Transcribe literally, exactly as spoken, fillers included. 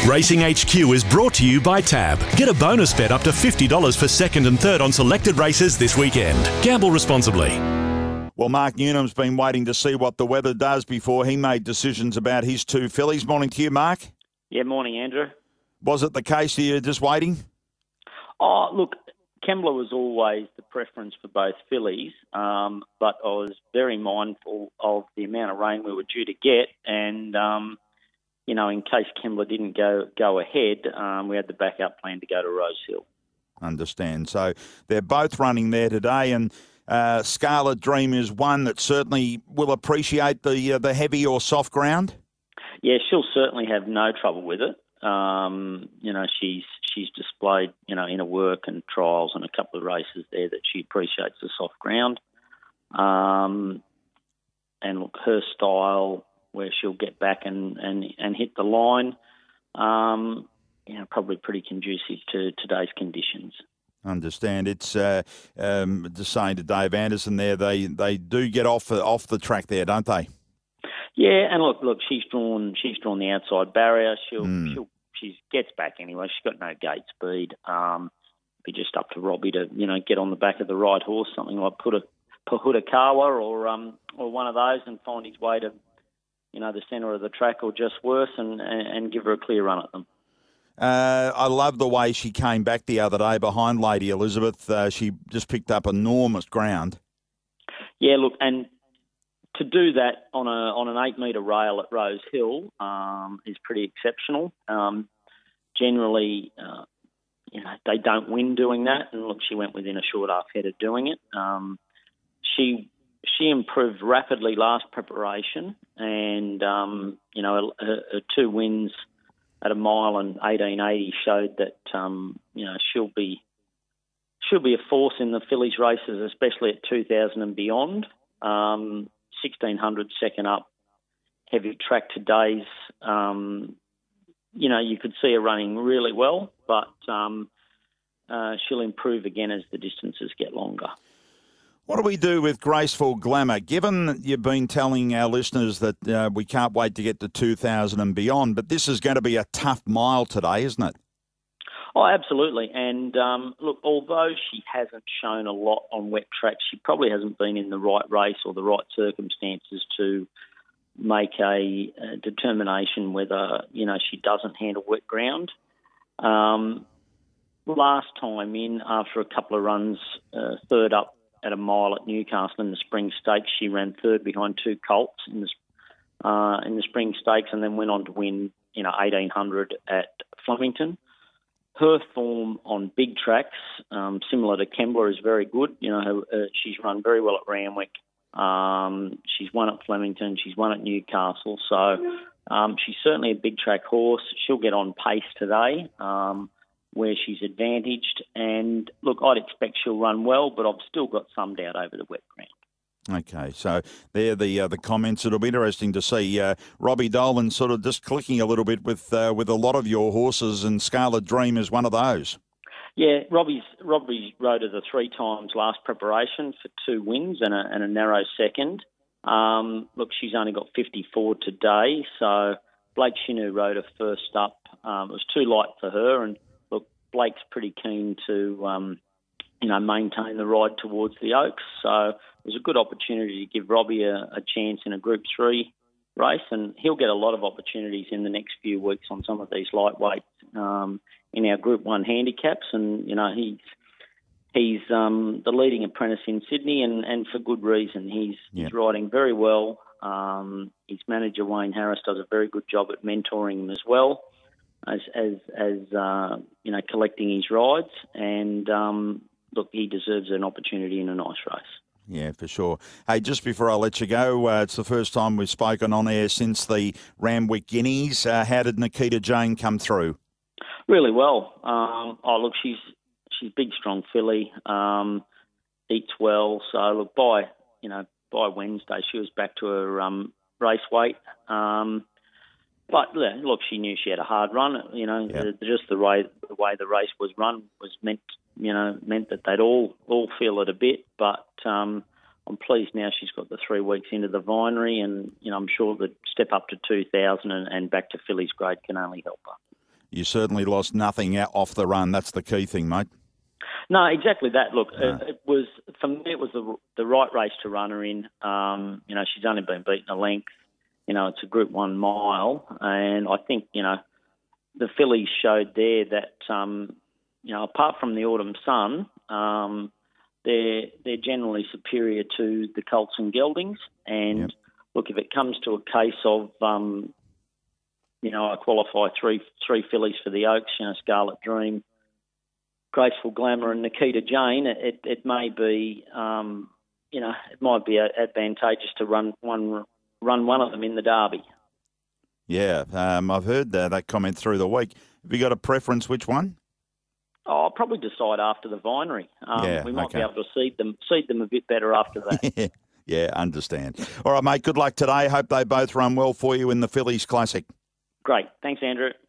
Racing H Q is brought to you by Tab. Get a bonus bet up to fifty dollars for second and third on selected races this weekend. Gamble responsibly. Well, Mark Newnham's been waiting to see what the weather does before he made decisions about his two fillies. Morning to you, Mark. Yeah, morning, Andrew. Was it the case that you're just waiting? Oh, look, Kembla was always the preference for both fillies, um, but I was very mindful of the amount of rain we were due to get, and um, you know, in case Kembla didn't go go ahead, um, we had the backup plan to go to Rose Hill. Understand. So they're both running there today, and uh, Scarlet Dream is one that certainly will appreciate the uh, the heavy or soft ground. Yeah, she'll certainly have no trouble with it. Um, you know, she's she's displayed, you know, inner work and trials and a couple of races there that she appreciates the soft ground. Um, and look, her style, where she'll get back and, and, and hit the line, um, you know, probably pretty conducive to today's conditions. Understand. It's uh, um, just saying to Dave Anderson there, they, they do get off off the track there, don't they? Yeah, and look, look, she's drawn she's drawn the outside barrier. She'll Mm. she'll she gets back anyway. She's got no gate speed. Um, be just up to Robbie to you know get on the back of the right horse, something like Puta Pahudakawa or um or one of those, and find his way to you know the centre of the track or just worse, and, and, and give her a clear run at them. Uh, I love the way she came back the other day behind Lady Elizabeth. Uh, she just picked up enormous ground. Yeah, look, and to do that on a on an eight metre rail at Rose Hill um, is pretty exceptional. Um, generally, uh, you know, they don't win doing that, and look, she went within a short half head of doing it. Um, she she improved rapidly last preparation, and um, you know, her, her two wins at a mile and eighteen eighty showed that um, you know she'll be she'll be a force in the fillies races, especially at two thousand and beyond. Um, sixteen hundred second up, heavy track today's, um, you know, you could see her running really well, but um, uh, she'll improve again as the distances get longer. What do we do with Graceful Glamour? Given that you've been telling our listeners that uh, we can't wait to get to two thousand and beyond, but this is going to be a tough mile today, isn't it? Oh, absolutely. And um, look, although she hasn't shown a lot on wet tracks, she probably hasn't been in the right race or the right circumstances to make a, a determination whether, you know, she doesn't handle wet ground. Um, last time in, after a couple of runs, uh, third up at a mile at Newcastle in the Spring Stakes, she ran third behind two colts in the, uh, in the Spring Stakes, and then went on to win, you know, eighteen hundred at Flemington. Her form on big tracks, um, similar to Kembla, is very good. You know, her, uh, she's run very well at Randwick. Um, she's won at Flemington. She's won at Newcastle. So um, she's certainly a big track horse. She'll get on pace today, um, where she's advantaged. And look, I'd expect she'll run well, but I've still got some doubt over the wet ground. Okay, so there are the uh, the comments. It'll be interesting to see uh, Robbie Dolan sort of just clicking a little bit with uh, with a lot of your horses, and Scarlet Dream is one of those. Yeah, Robbie's Robbie rode her the three times last preparation for two wins and a, and a narrow second. Um, look, she's only got fifty-four today, so Blake Shinu rode her first up. Um, it was too light for her, and look, Blake's pretty keen to um, you know maintain the ride towards the Oaks, so it was a good opportunity to give Robbie a, a chance in a Group three race, and he'll get a lot of opportunities in the next few weeks on some of these lightweights um, in our Group one handicaps. And, you know, he's he's um, the leading apprentice in Sydney, and, and for good reason. He's, Yeah. he's riding very well. Um, his manager, Wayne Harris, does a very good job at mentoring him as well as, as, as uh, you know, collecting his rides. And, um, look, he deserves an opportunity in a nice race. Yeah, for sure. Hey, just before I let you go, uh, it's the first time we've spoken on air since the Randwick Guineas. Uh, how did Nikita Jane come through? Really well. Um, oh, look, she's she's big, strong filly. Um, eats well. So look, by you know by Wednesday she was back to her um, race weight. Um, but yeah, look, she knew she had a hard run. You know, Yeah. the, just the way the way the race was run was meant you know meant that they'd all all feel it a bit. But um, I'm pleased now she's got the three weeks into the vinery, and you know I'm sure that step up to two thousand and, and back to fillies grade can only help her. you certainly lost nothing out off the run. That's the key thing, mate. No, exactly that. Look, No. it, it was for me. It was the the right race to run her in. Um, you know, she's only been beaten a length. You know, it's a Group One mile, and I think you know the fillies showed there that um, you know apart from the Autumn Sun, um, they're they're generally superior to the Colts and Geldings. And Yep. look, if it comes to a case of um, you know, I qualify three three fillies for the Oaks. You know, Scarlet Dream, Graceful Glamour and Nikita Jane, it, it may be, um, you know, it might be advantageous to run one run one of them in the Derby. Yeah, um, I've heard that, that comment through the week. Have you got a preference, which one? Oh, I'll probably decide after the Vinery. Um, Yeah, we might okay. be able to seed them seed them a bit better after that. Yeah, understand. All right, mate, good luck today. Hope they both run well for you in the Phillies Classic. Great. Thanks, Andrew.